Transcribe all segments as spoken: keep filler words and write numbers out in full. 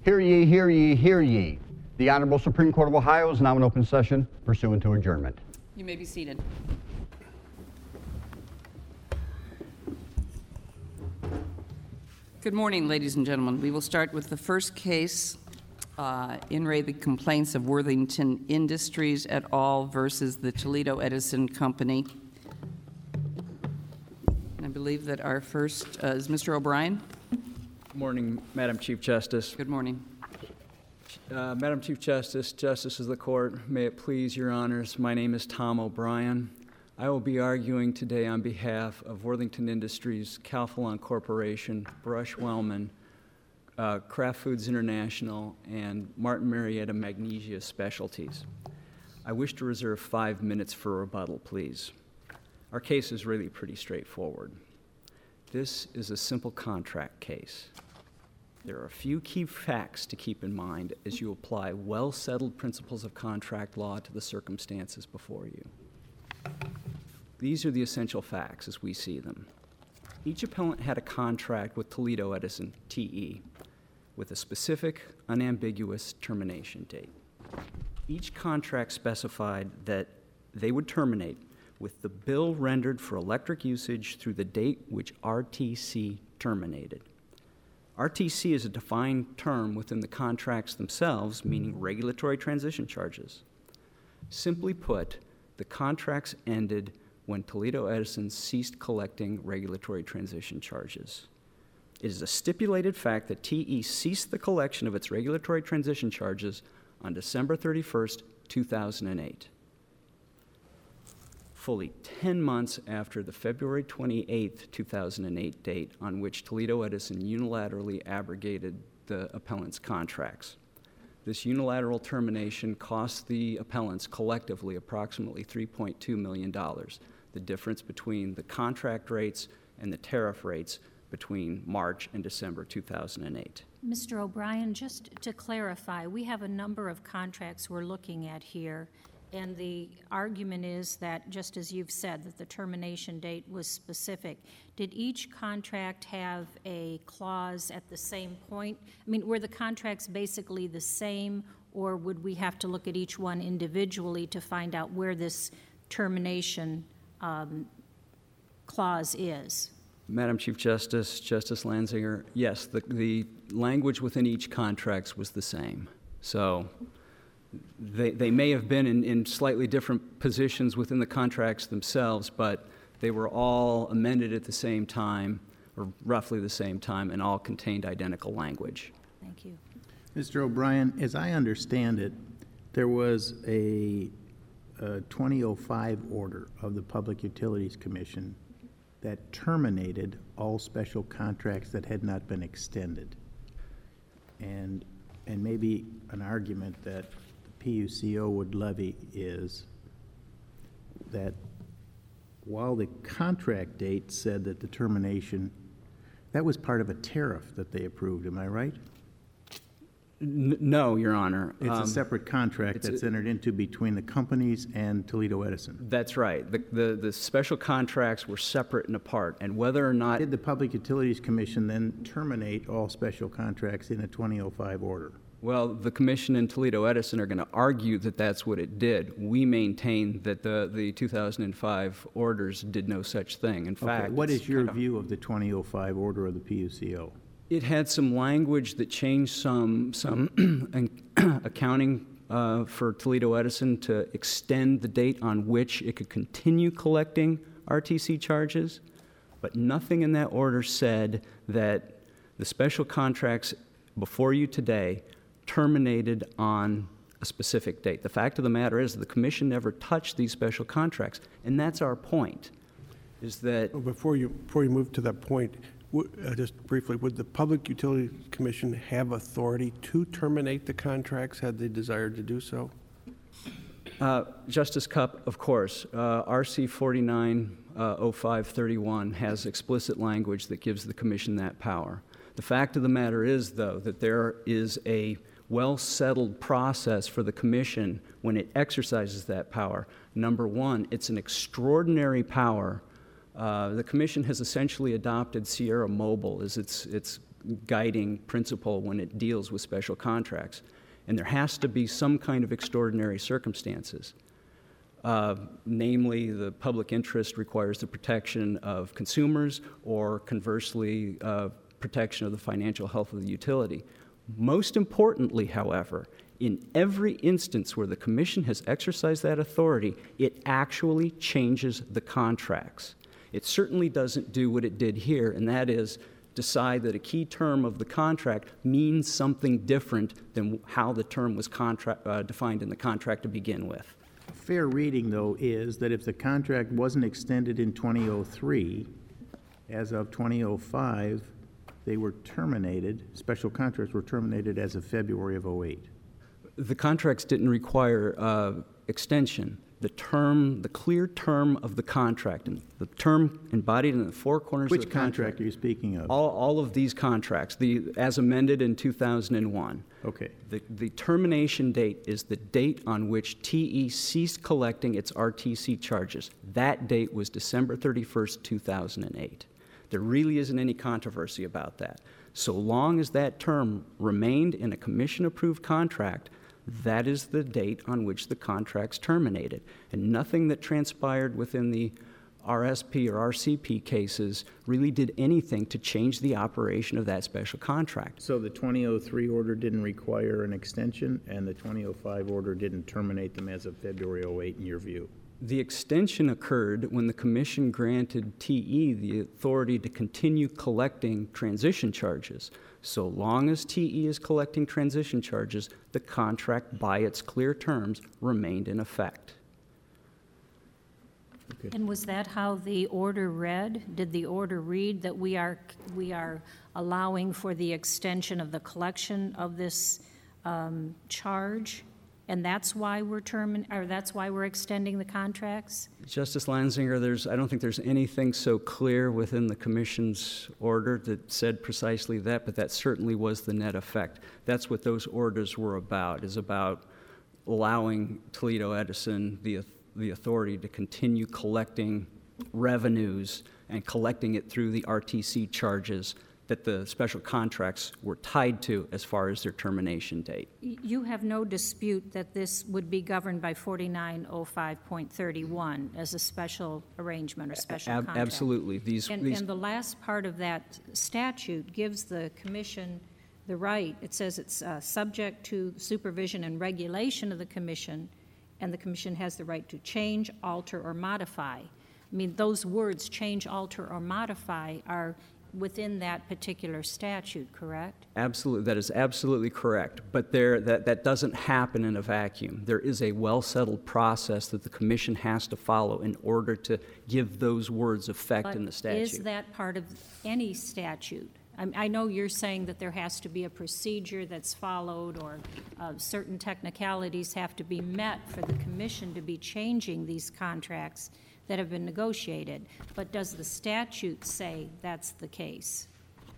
Hear ye, hear ye, hear ye. The Honorable Supreme Court of Ohio is now in open session pursuant to adjournment. You may be seated. Good morning, ladies and gentlemen. We will start with the first case, uh, in re the complaints of Worthington Industries et al. Versus the Toledo Edison Company. And I believe that our first uh, is Mister O'Brien. Good morning, Madam Chief Justice. Good morning. Uh, Madam Chief Justice, Justices of the Court, may it please your honors, my name is Tom O'Brien. I will be arguing today on behalf of Worthington Industries, Calphalon Corporation, Brush Wellman, uh, Kraft Foods International, and Martin Marietta Magnesia Specialties. I wish to reserve five minutes for rebuttal, please. Our case is really pretty straightforward. This is a simple contract case. There are a few key facts to keep in mind as you apply well-settled principles of contract law to the circumstances before you. These are the essential facts as we see them. Each appellant had a contract with Toledo Edison, T E, with a specific, unambiguous termination date. Each contract specified that they would terminate with the bill rendered for electric usage through the date which R T C terminated. R T C is a defined term within the contracts themselves, meaning regulatory transition charges. Simply put, the contracts ended when Toledo Edison ceased collecting regulatory transition charges. It is a stipulated fact that T E ceased the collection of its regulatory transition charges on December thirty-first, two thousand eight. Fully ten months after the February twenty-eighth, two thousand eight date on which Toledo Edison unilaterally abrogated the appellant's contracts. This unilateral termination cost the appellants collectively approximately three point two million dollars, the difference between the contract rates and the tariff rates between March and December two thousand eight. Mister O'Brien, just to clarify, we have a number of contracts we're looking at here. And the argument is that, just as you've said, that the termination date was specific. Did each contract have a clause at the same point? I mean, were the contracts basically the same, or would we have to look at each one individually to find out where this termination um, clause is? Madam Chief Justice, Justice Lanzinger, yes, the, the language within each contract was the same. So They, they may have been in, in slightly different positions within the contracts themselves, but they were all amended at the same time, or roughly the same time, and all contained identical language. Thank you. Mister O'Brien, as I understand it, there was a, a twenty oh five order of the Public Utilities Commission that terminated all special contracts that had not been extended. And, and maybe an argument that P U C O would levy is that while the contract date said that the termination, that was part of a tariff that they approved, am I right? N- no, Your Honor. It's um, a separate contract that's a, entered into between the companies and Toledo Edison. That's right. The, the, the special contracts were separate and apart, and whether or not... Did the Public Utilities Commission then terminate all special contracts in a twenty oh five order? Well, the Commission and Toledo Edison are going to argue that that's what it did. We maintain that the, the two thousand five orders did no such thing. In Okay. fact, What is your kind of, view of the twenty oh five order of the P U C O? It had some language that changed some, some accounting uh, for Toledo Edison to extend the date on which it could continue collecting R T C charges, but nothing in that order said that the special contracts before you today terminated on a specific date. The fact of the matter is the Commission never touched these special contracts, and that's our point, is that... Well, before you, before you move to that point, w- uh, just briefly, would the Public Utility Commission have authority to terminate the contracts had they desired to do so? Uh, Justice Cupp, of course. Uh, R C forty-nine oh five thirty-one has explicit language that gives the Commission that power. The fact of the matter is, though, that there is a well-settled process for the Commission when it exercises that power. Number one, it's an extraordinary power. Uh, the Commission has essentially adopted Sierra Mobile as its, its guiding principle when it deals with special contracts. And there has to be some kind of extraordinary circumstances. Uh, namely, the public interest requires the protection of consumers, or conversely, uh, protection of the financial health of the utility. Most importantly, however, in every instance where the Commission has exercised that authority, it actually changes the contracts. It certainly doesn't do what it did here, and that is decide that a key term of the contract means something different than how the term was contract, uh, defined in the contract to begin with. Fair reading, though, is that if the contract wasn't extended in twenty oh three, as of twenty oh five, they were terminated, special contracts were terminated as of February of oh eight. The contracts didn't require uh, extension. The term, the clear term of the contract, and the term embodied in the four corners Which of the contract. contract are you speaking of? All, all of these contracts, the, as amended in two thousand one. Okay. The, the termination date is the date on which T E ceased collecting its R T C charges. That date was December thirty-first, two thousand eight. There really isn't any controversy about that. So long as that term remained in a Commission-approved contract, that is the date on which the contract's terminated. And nothing that transpired within the R S P or R C P cases really did anything to change the operation of that special contract. So the twenty oh three order didn't require an extension, and the twenty oh five order didn't terminate them as of February oh eight, in your view? The extension occurred when the Commission granted T E the authority to continue collecting transition charges. So long as T E is collecting transition charges, the contract, by its clear terms, remained in effect. Okay. And was that how the order read? Did the order read that we are, we are allowing for the extension of the collection of this um, charge? And that's why we're termin, or that's why we're extending the contracts? Justice Lanzinger, there's, I don't think there's anything so clear within the Commission's order that said precisely that, but that certainly was the net effect. That's what those orders were about, is about allowing Toledo Edison the, the authority to continue collecting revenues and collecting it through the R T C charges that the special contracts were tied to as far as their termination date. You have no dispute that this would be governed by forty-nine oh five point thirty-one as a special arrangement or special Ab- contract? Absolutely. These, And, these and the last part of that statute gives the Commission the right, it says it's uh, subject to supervision and regulation of the Commission, and the Commission has the right to change, alter, or modify. I mean, those words, change, alter, or modify, are within that particular statute, correct? Absolutely, that is absolutely correct. But there, that, that doesn't happen in a vacuum. There is a well-settled process that the Commission has to follow in order to give those words effect in the statute. But is that part of any statute? I, I know you're saying that there has to be a procedure that's followed, or uh, certain technicalities have to be met for the Commission to be changing these contracts that have been negotiated. But does the statute say that's the case?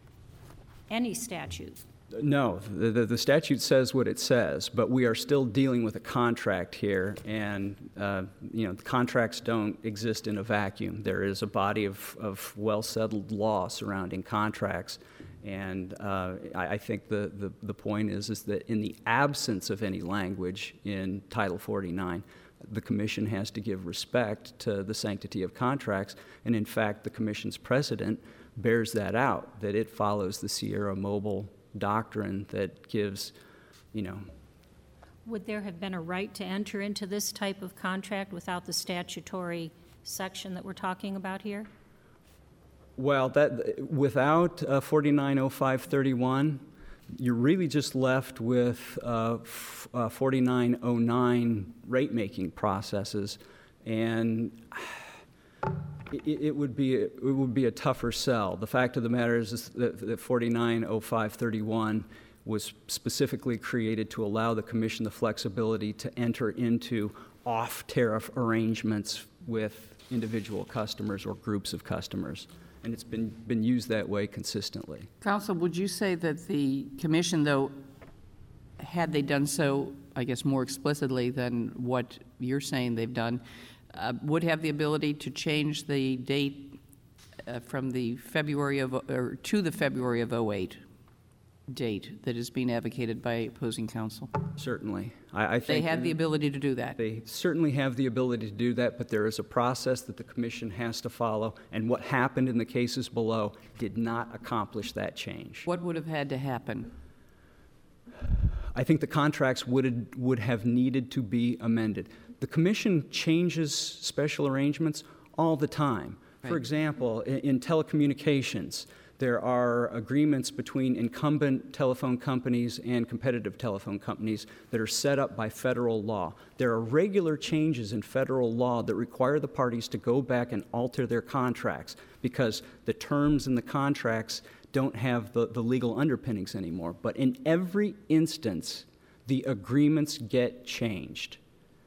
Any statute? No, the, the, the statute says what it says, but we are still dealing with a contract here, and uh, you know, contracts don't exist in a vacuum. There is a body of, of well-settled law surrounding contracts, and uh, I, I think the, the, the point is, is that in the absence of any language in Title forty-nine, the Commission has to give respect to the sanctity of contracts, and in fact, the Commission's precedent bears that out, that it follows the Sierra Mobile doctrine that gives, you know. Would there have been a right to enter into this type of contract without the statutory section that we're talking about here? Well, that without uh, forty-nine oh five thirty-one, you're really just left with uh, f- uh, forty-nine oh nine rate-making processes, and it, it would be a, it would be a tougher sell. The fact of the matter is, is that, that forty-nine oh five thirty-one was specifically created to allow the Commission the flexibility to enter into off-tariff arrangements with individual customers or groups of customers. And it's been, been used that way consistently. Counsel, would you say that the Commission, though, had they done so, I guess, more explicitly than what you're saying they've done, uh, would have the ability to change the date uh, from the February of, or to the February of oh eight? date that is being advocated by opposing counsel? Certainly. I, I They think had the ability to do that. They certainly have the ability to do that, but there is a process that the commission has to follow, and what happened in the cases below did not accomplish that change. What would have had to happen? I think the contracts would, would have needed to be amended. The commission changes special arrangements all the time. For Right. example, in, in telecommunications, there are agreements between incumbent telephone companies and competitive telephone companies that are set up by federal law. There are regular changes in federal law that require the parties to go back and alter their contracts because the terms in the contracts don't have the, the legal underpinnings anymore. But in every instance, the agreements get changed.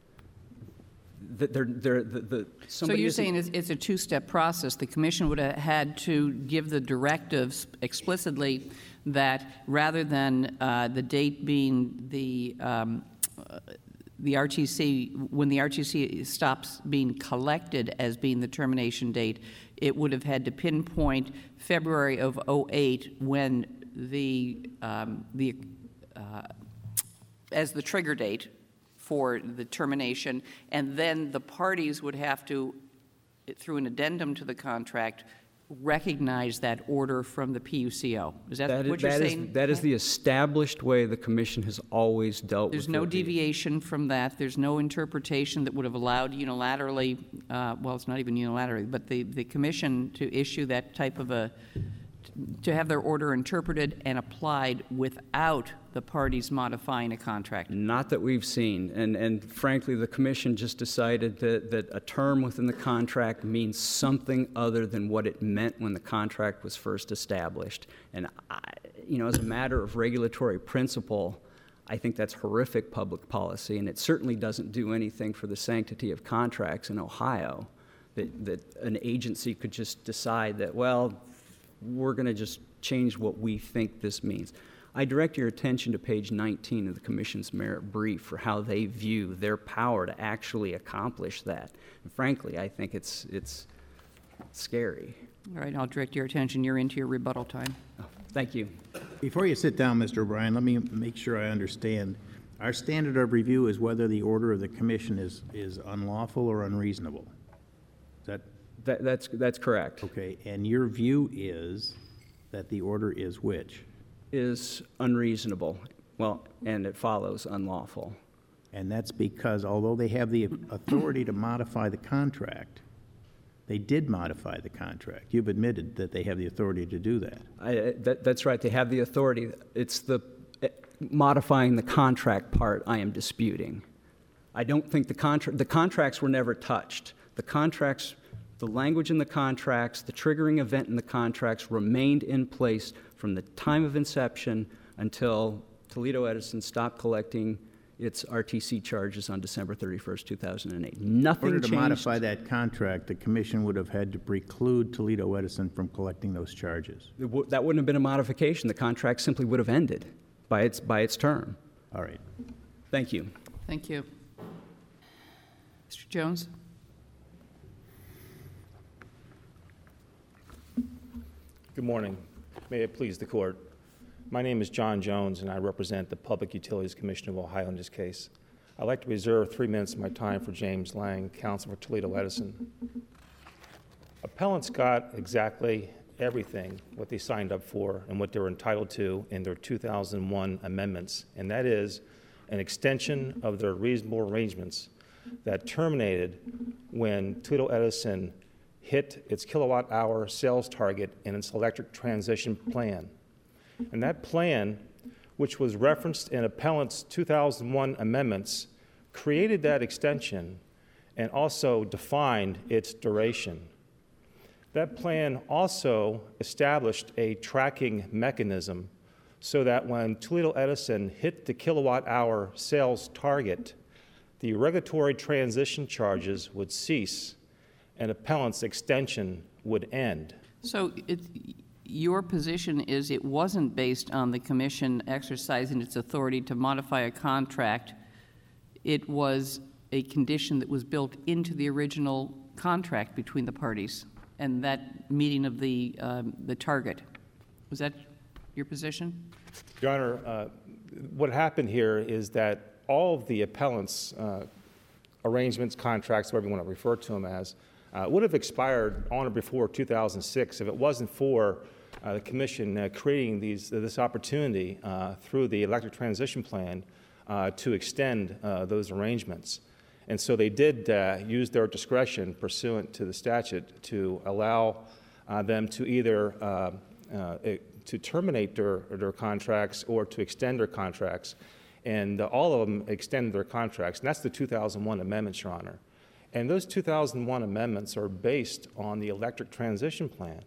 They're, they're, the, the, So somebody you're isn't- saying it's, it's a two-step process. The commission would have had to give the directives explicitly that rather than uh, the date being the, um, uh, the R T C, when the R T C stops being collected as being the termination date, it would have had to pinpoint February of oh eight when the, um, the uh, as the trigger date for the termination, and then the parties would have to, through an addendum to the contract, recognize that order from the P U C O. Is that That is, what you're that is, saying? that is the established way the commission has always dealt There's with no it. deviation from that. There's no interpretation that would have allowed unilaterally, uh, well, it's not even unilaterally, but the, the commission to issue that type of a, to have their order interpreted and applied without the parties modifying a contract. Not that we've seen, and, and frankly, the commission just decided that, that a term within the contract means something other than what it meant when the contract was first established. And, I, you know, as a matter of regulatory principle, I think that's horrific public policy, and it certainly doesn't do anything for the sanctity of contracts in Ohio, that, that an agency could just decide that, well, we're going to just change what we think this means. I direct your attention to page nineteen of the Commission's merit brief for how they view their power to actually accomplish that. And frankly, I think it's, it's scary. All right, I'll direct your attention. You're into your rebuttal time. Oh, thank you. Before you sit down, Mister O'Brien, let me make sure I understand. Our standard of review is whether the order of the commission is, is unlawful or unreasonable. Is that That, that's, that's correct. okay? And your view is that the order is which? Is unreasonable. Well, and it follows unlawful. And that's because although they have the authority to modify the contract, they did modify the contract. You've admitted that they have the authority to do that. I, that, that's right. They have the authority. It's the eh, modifying the contract part I am disputing. I don't think the contract, the contracts were never touched. The contracts, the language in the contracts, the triggering event in the contracts remained in place from the time of inception until Toledo Edison stopped collecting its R T C charges on December thirty-first, two thousand eight. Nothing In order to changed. modify that contract, the commission would have had to preclude Toledo Edison from collecting those charges. It w- That wouldn't have been a modification. The contract simply would have ended by its, by its term. All right. Thank you. Thank you. Mister Jones? Good morning. May it please the court. My name is John Jones, and I represent the Public Utilities Commission of Ohio in this case. I'd like to reserve three minutes of my time for James Lang, counsel for Toledo Edison. Appellants got exactly everything what they signed up for and what they were entitled to in their two thousand one amendments, and that is an extension of their reasonable arrangements that terminated when Toledo Edison hit its kilowatt hour sales target in its electric transition plan. And that plan, which was referenced in appellant's two thousand one amendments, created that extension and also defined its duration. That plan also established a tracking mechanism so that when Toledo Edison hit the kilowatt hour sales target, the regulatory transition charges would cease and appellant's extension would end. So it, your position is it wasn't based on the commission exercising its authority to modify a contract. It was a condition that was built into the original contract between the parties and that meeting of the, um, the target. Was that your your position? Your Honor, uh, what happened here is that all of the appellants' uh, arrangements, contracts, whatever you want to refer to them as, uh, would have expired on or before two thousand six if it wasn't for uh, the Commission uh, creating these, this opportunity uh, through the Electric Transition Plan uh, to extend uh, those arrangements. And so they did uh, use their discretion pursuant to the statute to allow uh, them to either uh, uh, to terminate their, their contracts or to extend their contracts. And uh, all of them extended their contracts. And that's the two thousand one amendments, Your Honor. And those two thousand one amendments are based on the Electric Transition Plan.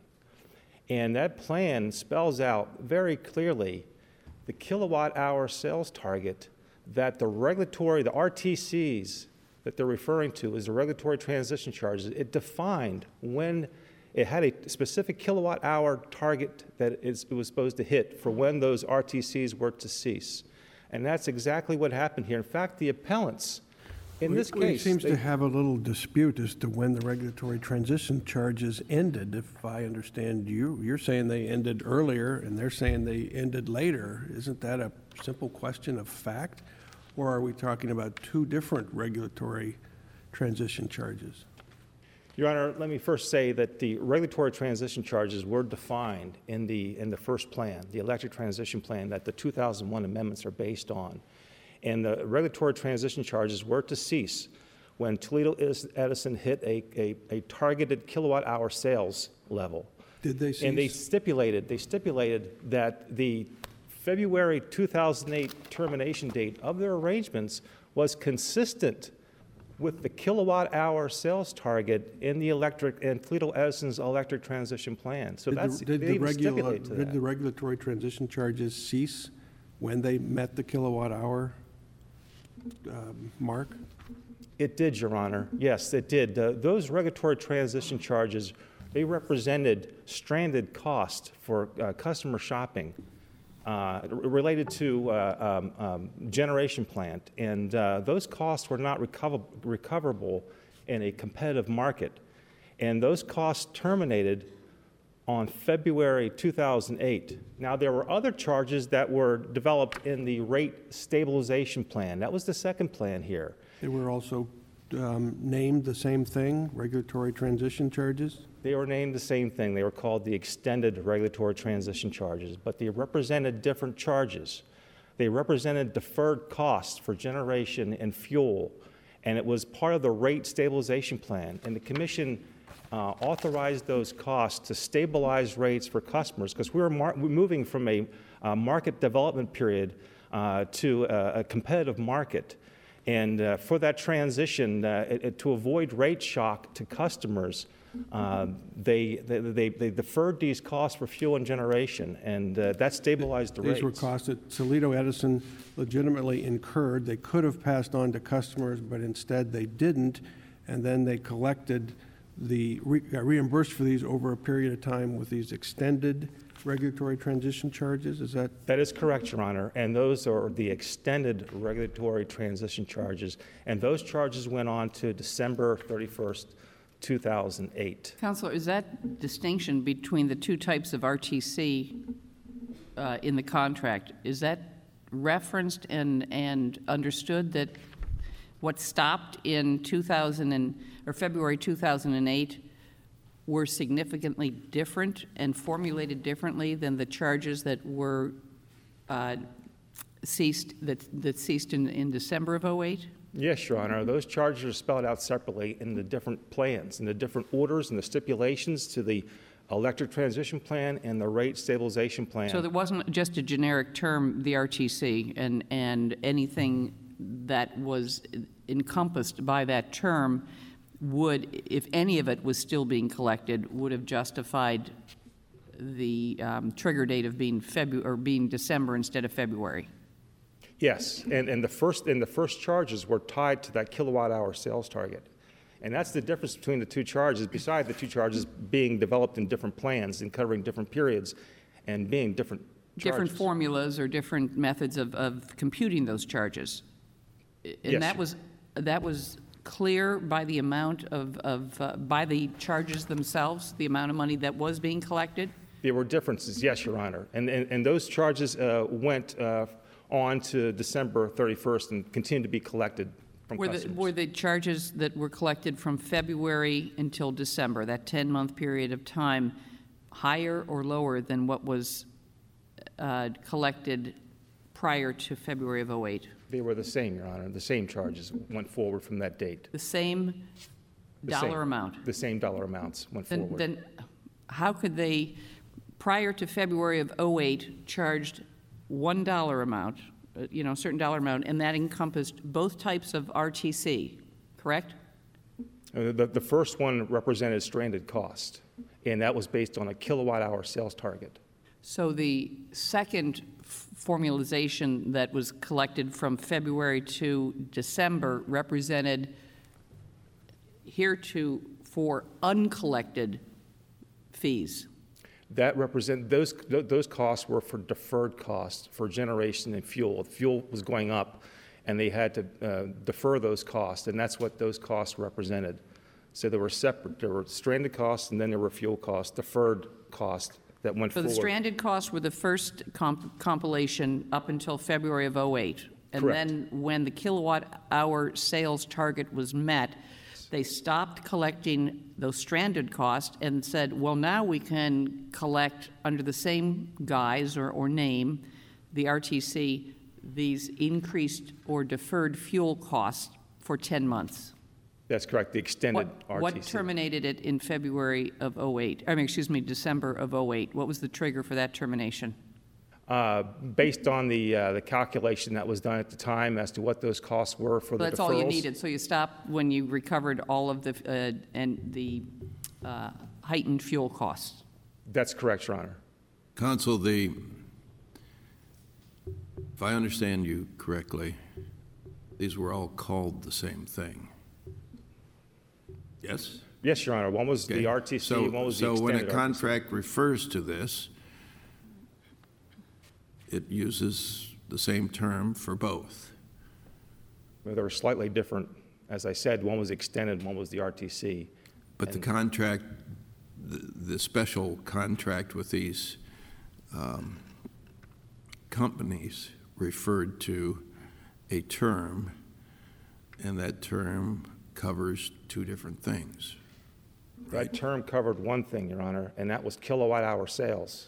And that plan spells out very clearly the kilowatt hour sales target that the regulatory, the R T Cs that they're referring to as the regulatory transition charges. It defined when it had a specific kilowatt hour target that it was supposed to hit for when those R T Cs were to cease. And that's exactly what happened here. In fact, the appellants, in We- this we case, seems they- to have a little dispute as to when the regulatory transition charges ended. If I understand you, you're saying they ended earlier, and they're saying they ended later. Isn't that a simple question of fact? Or are we talking about two different regulatory transition charges? Your Honor, let me first say that the regulatory transition charges were defined in the, in the first plan, the Electric Transition Plan that the two thousand one amendments are based on. And the regulatory transition charges were to cease when Toledo Edison hit a, a, a targeted kilowatt hour sales level. Did they And they cease? stipulated, they stipulated that the February two thousand eight termination date of their arrangements was consistent with the kilowatt hour sales target in the electric, in Toledo Edison's Electric Transition Plan. So Did the- that's, did they the even regula- stipulate to Did the that. regulatory transition charges cease when they met the kilowatt hour um, mark? It did, Your Honor. Yes, it did. Uh, Those regulatory transition charges, they represented stranded cost for uh, customer shopping uh, r- related to uh, um, um, generation plant. And uh, those costs were not recover- recoverable in a competitive market. And those costs terminated on February two thousand eight. Now, there were other charges that were developed in the rate stabilization plan. That was the second plan here. They were also um, named the same thing, regulatory transition charges? They were named the same thing. They were called the extended regulatory transition charges, but they represented different charges. They represented deferred costs for generation and fuel, and it was part of the rate stabilization plan. And the Commission uh, authorized those costs to stabilize rates for customers because we were, mar- we're moving from a uh, market development period uh, to a, a competitive market. And uh, for that transition, uh, it, it, to avoid rate shock to customers, uh, they, they, they, they deferred these costs for fuel and generation, and uh, that stabilized the rates. These were costs that Toledo Edison legitimately incurred. They could have passed on to customers, but instead they didn't, and then they collected the, re- got reimbursed for these over a period of time with these extended regulatory transition charges. Is that? That is correct, Your Honor, and those are the extended regulatory transition charges, and those charges went on to December thirty-first, two thousand eight. Counselor, is that distinction between the two types of R T C uh, in the contract, is that referenced and, and understood that what stopped in two thousand and, or February two thousand eight were significantly different and formulated differently than the charges that were uh, ceased, that, that ceased in, in December of oh eight? Yes, Your Honor. Those charges are spelled out separately in the different plans, in the different orders and the stipulations to the electric transition plan and the rate stabilization plan. So there wasn't just a generic term, the R T C, and, and anything that was encompassed by that term would, if any of it was still being collected, would have justified the um, trigger date of being February, or being December instead of February. Yes, and, and the first and the first charges were tied to that kilowatt hour sales target. And that's the difference between the two charges, besides the two charges being developed in different plans and covering different periods and being different charges. Different formulas or different methods of, of computing those charges. And Yes. that was, that was clear by the amount of, of uh, by the charges themselves, the amount of money that was being collected? There were differences, yes, Your Honor. And, and, and those charges uh, went uh, on to December thirty-first and continue to be collected from Were the, customers. were the charges that were collected from February until December, that ten-month period of time, higher or lower than what was uh, collected prior to February of oh eight? They were the same, Your Honor. The same charges went forward from that date. The same The dollar same- amount? The same dollar amounts went Then, forward. then how could they, prior to February of oh eight, charged one dollar amount, uh, you know, a certain dollar amount, and that encompassed both types of R T C, correct? Uh, The, the first one represented stranded cost, and that was based on a kilowatt-hour sales target. So the second f- formalization that was collected from February to December represented heretofore uncollected fees. That represent, those, th- those costs were for deferred costs for generation and fuel. Fuel was going up, and they had to uh, defer those costs, and that's what those costs represented. So there were separate, there were stranded costs, and then there were fuel costs, deferred costs that went So forward. the stranded costs were the first comp- compilation up until February of oh eight. And Correct. then when the kilowatt-hour sales target was met, they stopped collecting those stranded costs and said, well, now we can collect under the same guise or, or name, the R T C, these increased or deferred fuel costs for ten months. That's correct, the extended What, R T C. what terminated it in February of oh eight? I mean, excuse me, December of oh eight. What was the trigger for that termination? Uh, Based on the, uh, the calculation that was done at the time as to what those costs were for the Well, deferrals. that's all you needed. So you stopped when you recovered all of the, uh, and the uh, heightened fuel costs. That's correct, Your Honor. Counsel, the, if I understand you correctly, these were all called the same thing. Yes? Yes, Your Honor. One was Okay. the R T C, So- one was the So extended when a R T C. contract refers to this, it uses the same term for both. Well, they were slightly different. As I said, one was extended, one was the R T C. But the contract, the, the special contract with these um, companies referred to a term, and that term covers two different things. That term covered one thing, Your Honor, and that was kilowatt-hour sales.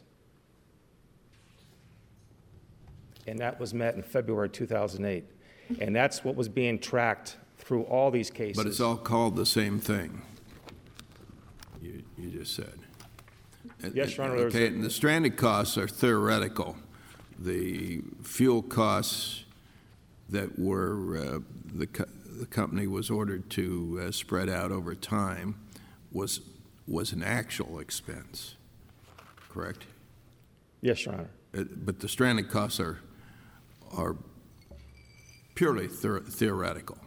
And that was met in February two thousand eight. And that's what was being tracked through all these cases. But it's all called the same thing, you, you just said. Yes, Your Honor, there's Okay, a- and the stranded costs are theoretical. The fuel costs that were, uh, the, co- the company was ordered to uh, spread out over time was, was an actual expense, correct? Yes, Your Honor. Uh, But the stranded costs are, are purely theor- theoretical.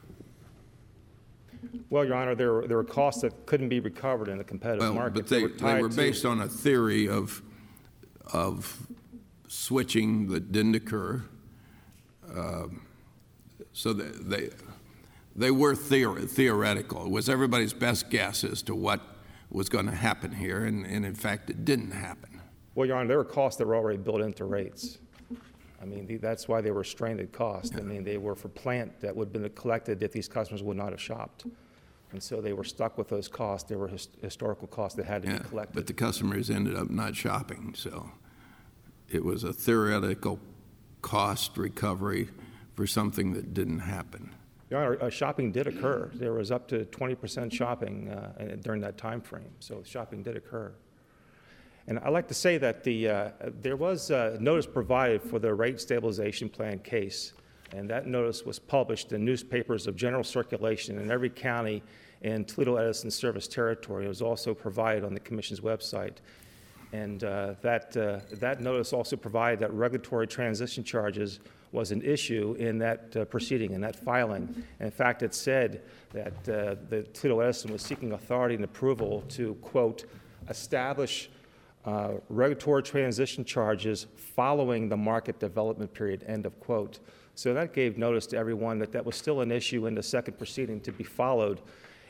Well, Your Honor, there were, there were costs that couldn't be recovered in the competitive Well, market. but they, were they tied were to- based on a theory of, of switching that didn't occur. Um, So they, they, they were theor- theoretical. It was everybody's best guess as to what was going to happen here, and, and in fact, it didn't happen. Well, Your Honor, there were costs that were already built into rates. I mean, the- that's why they were stranded costs. I mean, they were for plant that would have been collected if these customers would not have shopped. And so they were stuck with those costs. They were his- historical costs that had to Yeah, be collected. but the customers ended up not shopping, so it was a theoretical cost recovery for something that didn't happen. Your Honor, uh, shopping did occur. There was up to twenty percent shopping uh, during that time frame, so shopping did occur. And I'd like to say that the, uh, there was a notice provided for the rate stabilization plan case, and that notice was published in newspapers of general circulation in every county in Toledo Edison service territory. It was also provided on the Commission's website. And uh, that, uh, that notice also provided that regulatory transition charges was an issue in that uh, proceeding, in that filing. And in fact, it said that uh, the Toledo Edison was seeking authority and approval to, quote, establish uh, regulatory transition charges following the market development period, end of quote. So that gave notice to everyone that that was still an issue in the second proceeding to be followed.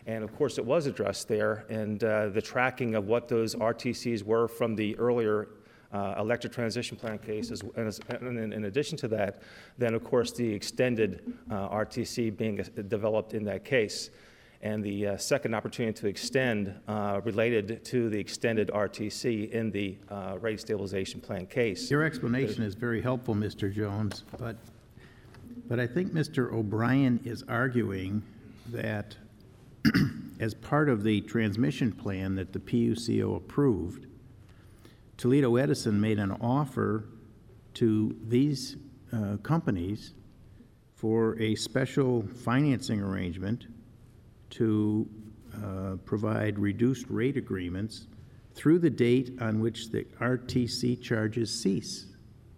And of course, it was addressed there, and uh, the tracking of what those R T Cs were from the earlier uh, electric transition plan cases. And, as, and in, in addition to that, then of course the extended uh, R T C being uh, developed in that case. And the uh, second opportunity to extend uh, related to the extended R T C in the uh, rate stabilization plan case. Your explanation is very helpful, Mister Jones, but, but I think Mister O'Brien is arguing that as part of the transmission plan that the P U C O approved, Toledo Edison made an offer to these uh, companies for a special financing arrangement to uh, provide reduced rate agreements through the date on which the R T C charges cease.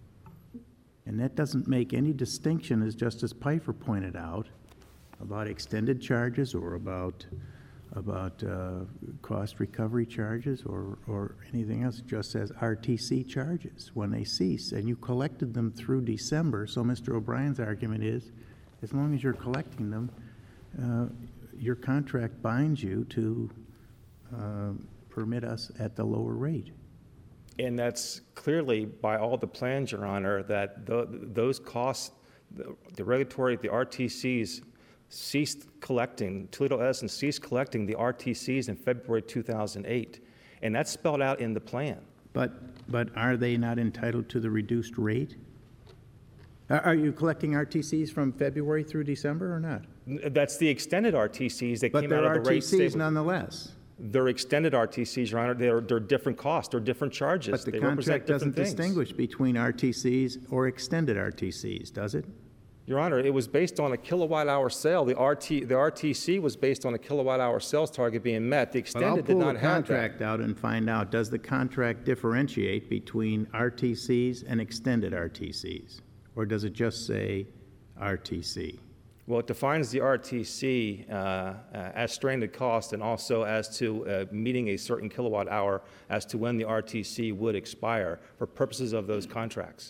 And that doesn't make any distinction, as Justice Pfeiffer pointed out, about extended charges or about about uh, cost recovery charges or, or anything else. It just says R T C charges when they cease, and you collected them through December. So Mister O'Brien's argument is, as long as you're collecting them, uh, your contract binds you to uh, permit us at the lower rate. And that's clearly by all the plans, Your Honor, that the, those costs, the, the regulatory, the R T Cs ceased collecting, Toledo Edison ceased collecting the R T Cs in February two thousand eight. And that's spelled out in the plan. But, but are they not entitled to the reduced rate? Are are you collecting R T Cs from February through December or not? That's the extended R T Cs that But came they're out of the rate R T Cs stable. nonetheless. They're extended R T Cs, Your Honor. They're, they're different costs. They're different charges. But the they represent contract doesn't different things. distinguish between R T Cs or extended R T Cs, does it? Your Honor, it was based on a kilowatt hour sale. The R T, the R T C was based on a kilowatt hour sales target being met. The But I'll extended did pull not the have contract that. out and find out, does the contract differentiate between R T Cs and extended R T Cs? Or does it just say R T C? Well, it defines the R T C uh, uh, as stranded cost and also as to uh, meeting a certain kilowatt hour as to when the R T C would expire for purposes of those contracts.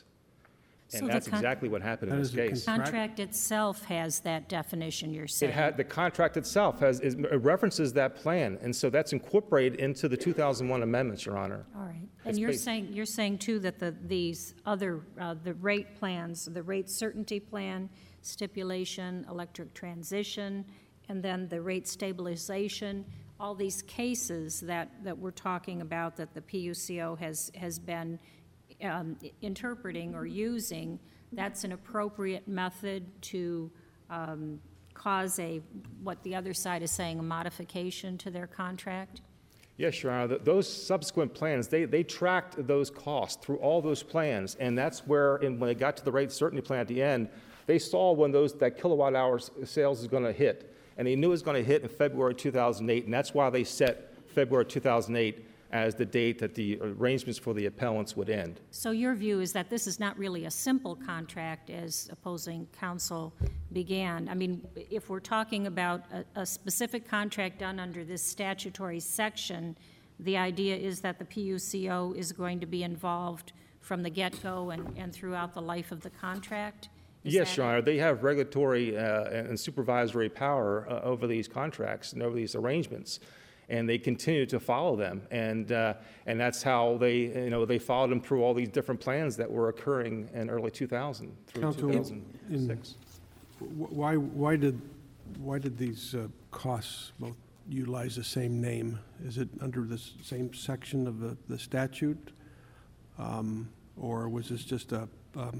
So And the that's con- exactly what happened in That this is a case. con- Contract itself has that definition, you're It saying? had, the contract itself has, is, it references that plan, and so that's incorporated into the two thousand one amendments, Your Honor. All right. It's And you're based- saying, you're saying too that the, these other, uh, the rate plans, the rate certainty plan, stipulation, electric transition, and then the rate stabilization, all these cases that, that we're talking about that the P U C O has, has been um, interpreting or using, that's an appropriate method to um, cause a, what the other side is saying, a modification to their contract? Yes, Your Honor. Th- Those subsequent plans, they, they tracked those costs through all those plans, and that's where, in, when they got to the rate certainty plan at the end, they saw when those that kilowatt hour s- sales is going to hit, and they knew it was going to hit in February two thousand eight, and that's why they set February two thousand eight as the date that the arrangements for the appellants would end. So your view is that this is not really a simple contract, as opposing counsel began. I mean, if we're talking about a, a specific contract done under this statutory section, the idea is that the P U C O is going to be involved from the get-go and, and throughout the life of the contract? Is Yes, that Your it? Honor. They have regulatory uh, and supervisory power uh, over these contracts and over these arrangements, and they continue to follow them. And uh, and that's how they, you know, they followed them through all these different plans that were occurring in early two thousand through Counsel, two thousand six. Wh- Why, why did, why did these uh, costs both utilize the same name? Is it under the s- same section of the, the statute? Um, Or was this just a, um,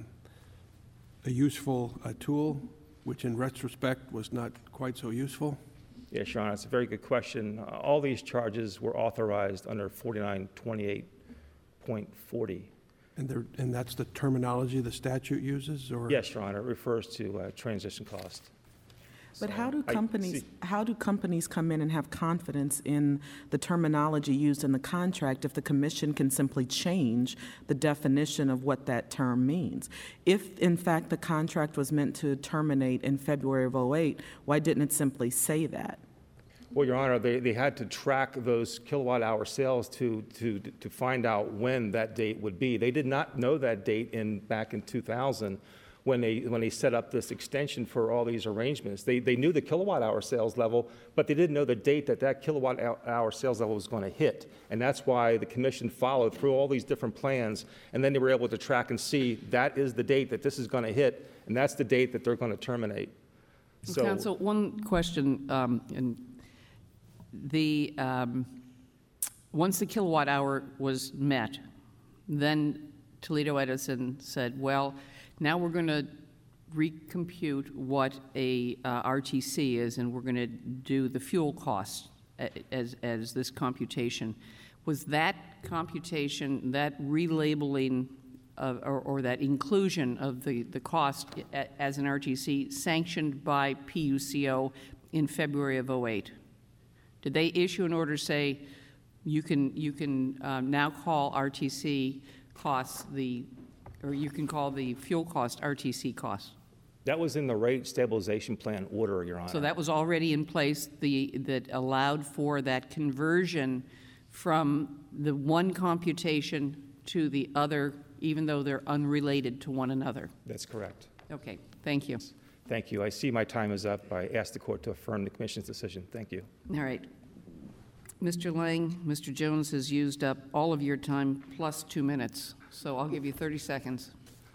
a useful uh, tool, which in retrospect was not quite so useful? Yes, Your Honor, it's a very good question. Uh, All these charges were authorized under forty-nine twenty-eight point forty. And there, and that's the terminology the statute uses, or? Yes, Your Honor, it refers to uh, transition cost. But So, how do I- companies, see- how do companies come in and have confidence in the terminology used in the contract if the commission can simply change the definition of what that term means? If, in fact, the contract was meant to terminate in February of oh eight, why didn't it simply say that? Well, Your Honor, they, they had to track those kilowatt hour sales to, to, to find out when that date would be. They did not know that date in, back in two thousand when they, when they set up this extension for all these arrangements. They, they knew the kilowatt hour sales level, but they didn't know the date that that kilowatt hour sales level was going to hit. And that's why the commission followed through all these different plans, and then they were able to track and see that is the date that this is going to hit, and that's the date that they're going to terminate. So, Council, one question, um, and the, um, once the kilowatt hour was met, then Toledo Edison said, well, now we're going to recompute what a uh, R T C is, and we're going to do the fuel cost as, as this computation. Was that computation, that relabeling of, or, or that inclusion of the, the cost as an R T C sanctioned by P U C O in February of oh eight? Did they issue an order say you can, you can um, now call R T C costs the, or you can call the fuel cost R T C costs? that was in the rate stabilization plan order, Your Honor. So that was already in place, the, that allowed for that conversion from the one computation to the other, even though they're unrelated to one another. That's correct. Okay, thank you. Thank you. I see my time is up. I ask the court to affirm the commission's decision. Thank you. All right. Mister Lang, Mister Jones has used up all of your time plus two minutes, so I'll give you thirty seconds.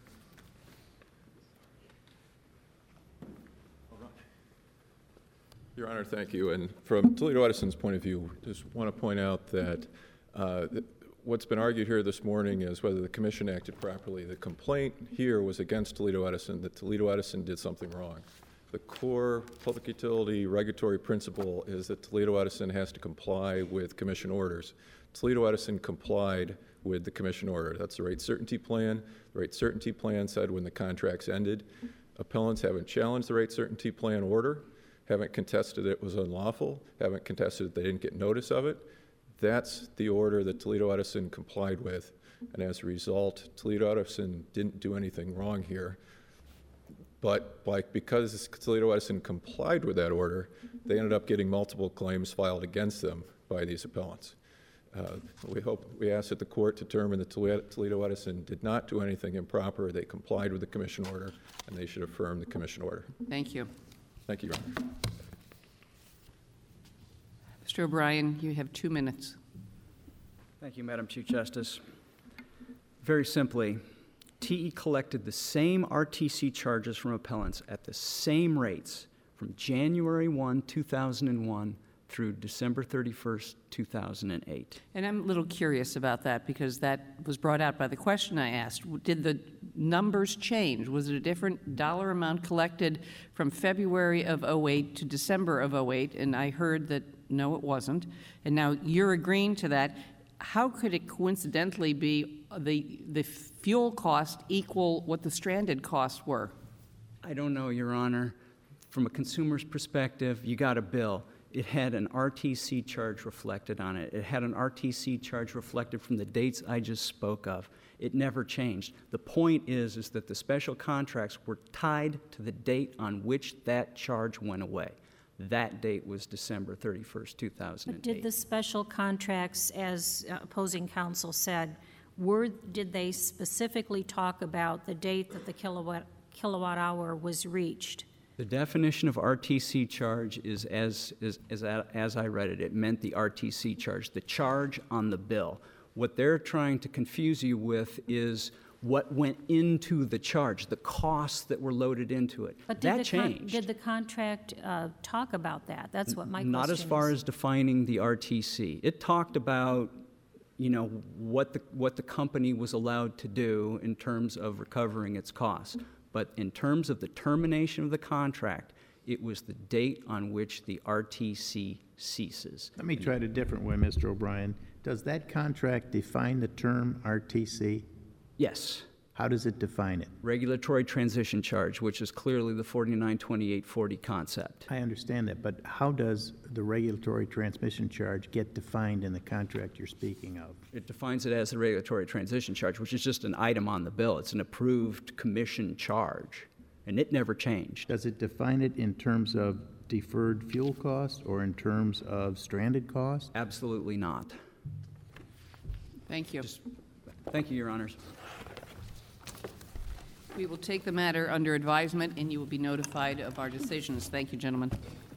Your Honor, thank you. And from Toledo Edison's point of view, just want to point out that uh, th- what's been argued here this morning is whether the commission acted properly. The complaint here was against Toledo Edison, that Toledo Edison did something wrong. The core public utility regulatory principle is that Toledo Edison has to comply with commission orders. Toledo Edison complied with the commission order. That's the rate certainty plan. The rate certainty plan said when the contracts ended. Appellants haven't challenged the rate certainty plan order, haven't contested it was unlawful, haven't contested that they didn't get notice of it. That's the order that Toledo Edison complied with. And as a result, Toledo Edison didn't do anything wrong here. But like because Toledo Edison complied with that order, they ended up getting multiple claims filed against them by these appellants. Uh, we hope, we ask that the court determine that Toledo Edison did not do anything improper. They complied with the commission order, and they should affirm the commission order. Thank you. Thank you, Your Honor. Mister O'Brien, you have two minutes. Thank you, Madam Chief Justice. Very simply, T E collected the same R T C charges from appellants at the same rates from January first, two thousand one through December thirty-first, two thousand eight. And I'm a little curious about that because that was brought out by the question I asked. Did the numbers change? Was it a different dollar amount collected from February of oh eight to December of oh eight? And I heard that no, it wasn't. And now you're agreeing to that. How could it coincidentally be the, the fuel cost equal what the stranded costs were? I don't know, Your Honor. From a consumer's perspective, you got a bill. It had an R T C charge reflected on it. It had an R T C charge reflected from the dates I just spoke of. It never changed. The point is, is that the special contracts were tied to the date on which that charge went away. That date was December thirty-first, two thousand eight. But did the special contracts, as opposing counsel said, were, did they specifically talk about the date that the kilowatt, kilowatt hour was reached? The definition of R T C charge is as, is, is as I read it. It meant the R T C charge, the charge on the bill. What they're trying to confuse you with is what went into the charge, the costs that were loaded into it. But did that the changed. Con- did the contract uh, talk about that? That's what my question is. Not as far as defining the R T C. It talked about, you know, what the what the company was allowed to do in terms of recovering its costs. But in terms of the termination of the contract, it was the date on which the R T C ceases. Let me try it a different way, Mister O'Brien. Does that contract define the term R T C? Yes. How does it define it? Regulatory transition charge, which is clearly the forty-nine twenty-eight forty concept. I understand that, but how does the regulatory transmission charge get defined in the contract you're speaking of? It defines it as the regulatory transition charge, which is just an item on the bill. It's an approved commission charge, and it never changed. Does it define it in terms of deferred fuel costs or in terms of stranded costs? Absolutely not. Thank you. Just, thank you, Your Honors. We will take the matter under advisement, and you will be notified of our decisions. Thank you, gentlemen.